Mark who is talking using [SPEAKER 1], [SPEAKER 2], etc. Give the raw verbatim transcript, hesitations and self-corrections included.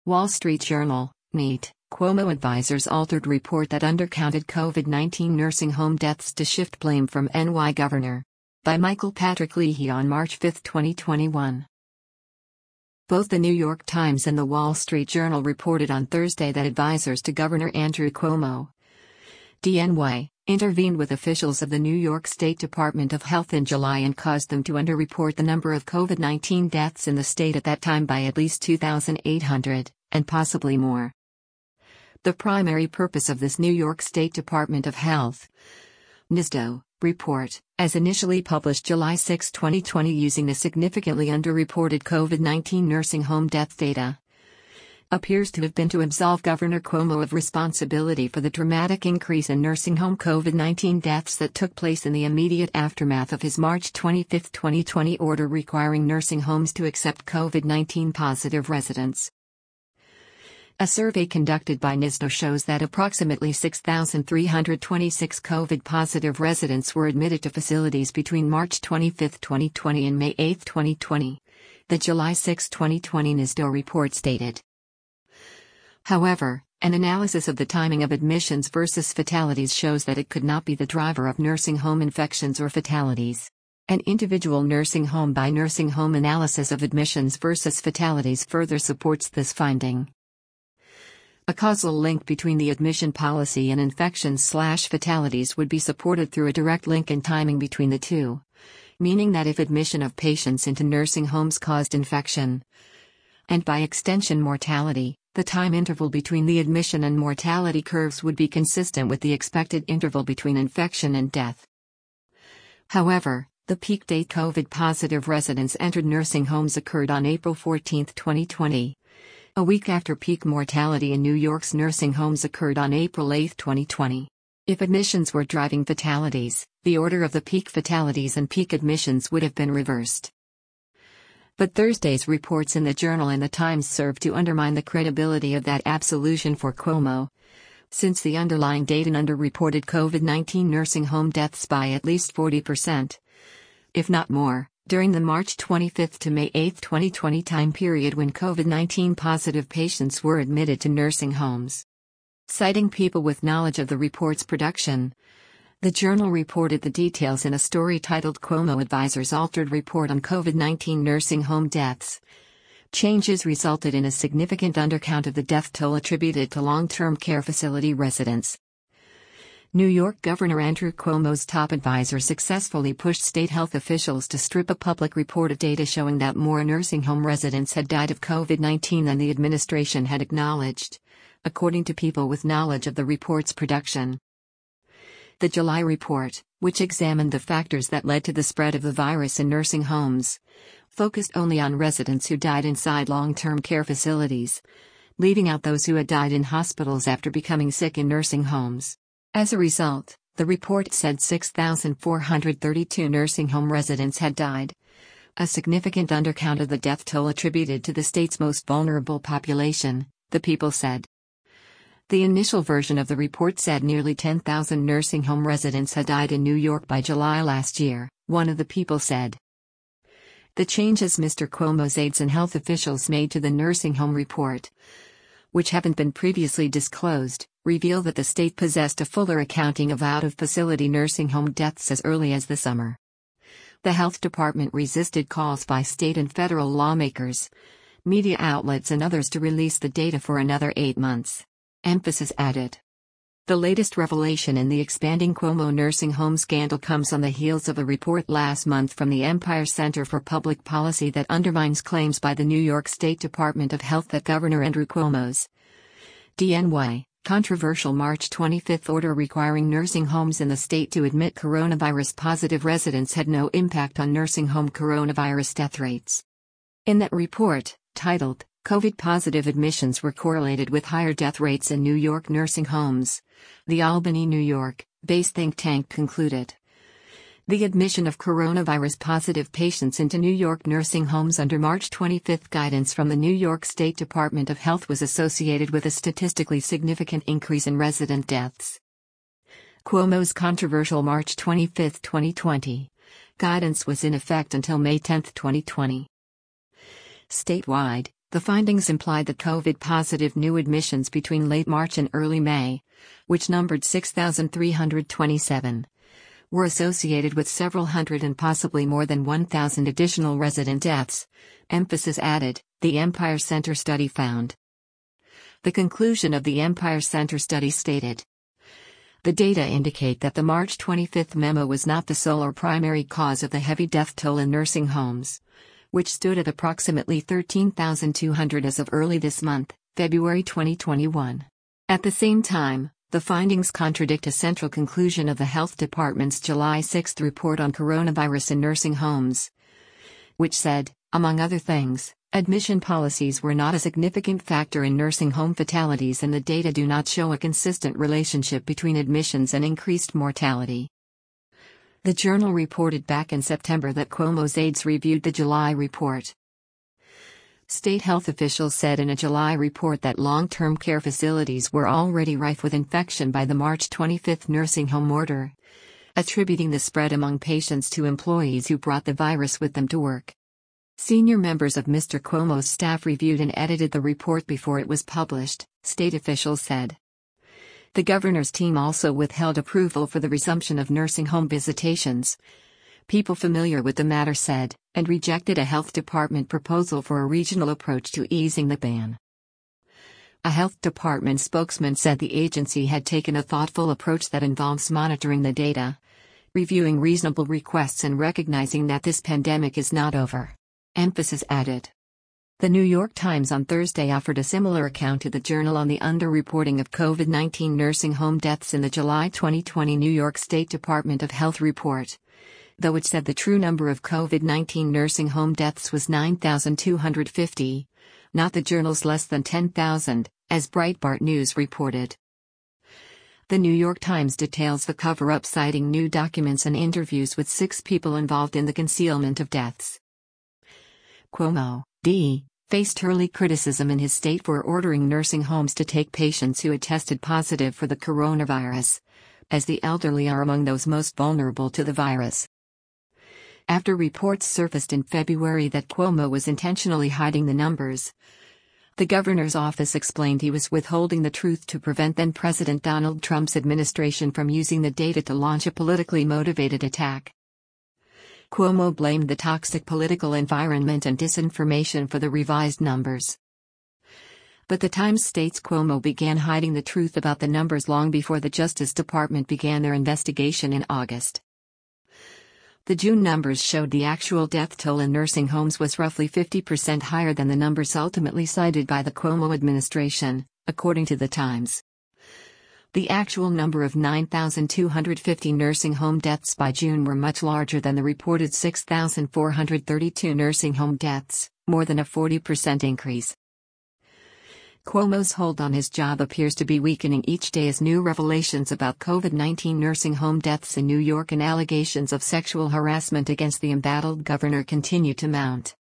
[SPEAKER 1] Wall Street Journal, NEAT, Cuomo advisors altered report that undercounted COVID nineteen nursing home deaths to shift blame from N Y governor. By Michael Patrick Leahy on March fifth, twenty twenty-one. Both the New York Times and the Wall Street Journal reported on Thursday that advisors to Governor Andrew Cuomo, D N Y, intervened with officials of the New York State Department of Health in July and caused them to underreport the number of COVID nineteen deaths in the state at that time by at least two thousand eight hundred, and possibly more. The primary purpose of this New York State Department of Health (N S D O) report, as initially published July sixth, twenty twenty using the significantly underreported COVID nineteen nursing home death data, appears to have been to absolve Governor Cuomo of responsibility for the dramatic increase in nursing home COVID nineteen deaths that took place in the immediate aftermath of his March twenty-fifth, twenty twenty order requiring nursing homes to accept COVID nineteen positive residents. A survey conducted by N S D O shows that approximately six thousand three hundred twenty-six COVID-positive residents were admitted to facilities between March twenty-fifth, twenty twenty and May eighth, twenty twenty. The July sixth, twenty twenty N S D O report stated. However, an analysis of the timing of admissions versus fatalities shows that it could not be the driver of nursing home infections or fatalities. An individual nursing home by nursing home analysis of admissions versus fatalities further supports this finding. A causal link between the admission policy and infections/fatalities would be supported through a direct link in timing between the two, meaning that if admission of patients into nursing homes caused infection, and by extension mortality, the time interval between the admission and mortality curves would be consistent with the expected interval between infection and death. However, the peak date COVID-positive residents entered nursing homes occurred on April fourteenth, twenty twenty. A week after peak mortality in New York's nursing homes occurred on April eighth, twenty twenty. If admissions were driving fatalities, the order of the peak fatalities and peak admissions would have been reversed. But Thursday's reports in the Journal and the Times serve to undermine the credibility of that absolution for Cuomo, since the underlying data underreported COVID nineteen nursing home deaths by at least forty percent, if not more, during the March twenty-fifth to May eighth, twenty twenty time period when COVID nineteen positive patients were admitted to nursing homes. Citing people with knowledge of the report's production, the Journal reported the details in a story titled Cuomo Advisors Altered Report on COVID nineteen Nursing Home Deaths. Changes resulted in a significant undercount of the death toll attributed to long-term care facility residents. New York Governor Andrew Cuomo's top advisor successfully pushed state health officials to strip a public report of data showing that more nursing home residents had died of COVID nineteen than the administration had acknowledged, according to people with knowledge of the report's production. The July report, which examined the factors that led to the spread of the virus in nursing homes, focused only on residents who died inside long-term care facilities, leaving out those who had died in hospitals after becoming sick in nursing homes. As a result, the report said six thousand four hundred thirty-two nursing home residents had died, a significant undercount of the death toll attributed to the state's most vulnerable population, the people said. The initial version of the report said nearly ten thousand nursing home residents had died in New York by July last year, one of the people said. The changes Mister Cuomo's aides and health officials made to the nursing home report, which haven't been previously disclosed, reveal that the state possessed a fuller accounting of out-of-facility nursing home deaths as early as the summer. The health department resisted calls by state and federal lawmakers, media outlets and others to release the data for another eight months. Emphasis added. The latest revelation in the expanding Cuomo nursing home scandal comes on the heels of a report last month from the Empire Center for Public Policy that undermines claims by the New York State Department of Health that Governor Andrew Cuomo's D N Y controversial March twenty-fifth order requiring nursing homes in the state to admit coronavirus-positive residents had no impact on nursing home coronavirus death rates. In that report, titled, COVID-positive admissions were correlated with higher death rates in New York nursing homes, the Albany, New York-based think tank concluded. The admission of coronavirus-positive patients into New York nursing homes under March twenty-fifth guidance from the New York State Department of Health was associated with a statistically significant increase in resident deaths. Cuomo's controversial March twenty-fifth, twenty twenty, guidance was in effect until May tenth, twenty twenty. Statewide, The findings implied that COVID-positive new admissions between late March and early May, which numbered six thousand three hundred twenty-seven, were associated with several hundred and possibly more than one thousand additional resident deaths, Emphasis added, the Empire Center study found. The conclusion of the Empire Center study stated, the data indicate that the March twenty-fifth memo was not the sole or primary cause of the heavy death toll in nursing homes, which stood at approximately thirteen thousand two hundred as of early this month, February twenty twenty-one. At the same time, the findings contradict a central conclusion of the Health Department's July sixth report on coronavirus in nursing homes, which said, among other things, admission policies were not a significant factor in nursing home fatalities and the data do not show a consistent relationship between admissions and increased mortality. The journal reported back in September that Cuomo's aides reviewed the July report. State health officials said in a July report that long-term care facilities were already rife with infection by the March twenty-fifth nursing home order, attributing the spread among patients to employees who brought the virus with them to work. Senior members of Mister Cuomo's staff reviewed and edited the report before it was published, state officials said. The governor's team also withheld approval for the resumption of nursing home visitations, people familiar with the matter said, and rejected a health department proposal for a regional approach to easing the ban. A health department spokesman said the agency had taken a thoughtful approach that involves monitoring the data, reviewing reasonable requests and recognizing that this pandemic is not over. Emphasis added. The New York Times on Thursday offered a similar account to the Journal on the underreporting of COVID nineteen nursing home deaths in the July twenty twenty New York State Department of Health report, though it said the true number of COVID nineteen nursing home deaths was nine thousand two hundred fifty, not the Journal's less than ten thousand, as Breitbart News reported. The New York Times details the cover-up citing new documents and interviews with six people involved in the concealment of deaths. Cuomo, D. faced early criticism in his state for ordering nursing homes to take patients who had tested positive for the coronavirus, as the elderly are among those most vulnerable to the virus. After reports surfaced in February that Cuomo was intentionally hiding the numbers, the governor's office explained he was withholding the truth to prevent then-President Donald Trump's administration from using the data to launch a politically motivated attack. Cuomo blamed the toxic political environment and disinformation for the revised numbers. But the Times states Cuomo began hiding the truth about the numbers long before the Justice Department began their investigation in August. The June numbers showed the actual death toll in nursing homes was roughly fifty percent higher than the numbers ultimately cited by the Cuomo administration, according to the Times. The actual number of nine thousand two hundred fifty nursing home deaths by June were much larger than the reported six thousand four hundred thirty-two nursing home deaths, more than a forty percent increase. Cuomo's hold on his job appears to be weakening each day as new revelations about COVID nineteen nursing home deaths in New York and allegations of sexual harassment against the embattled governor continue to mount.